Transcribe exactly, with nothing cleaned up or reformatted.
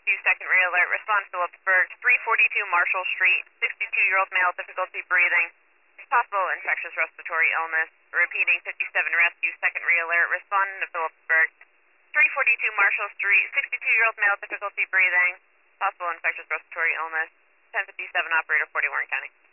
rescue, second re-alert. Respond Phillipsburg, three forty-two Marshall Street, sixty-two-year-old male, difficulty breathing. Possible infectious respiratory illness. Repeating, fifty-seven rescue, second re-alert. Respond to Phillipsburg, three forty-two Marshall Street, sixty-two-year-old male, difficulty breathing. Possible infectious respiratory illness. ten fifty-seven operator, forty Warren County.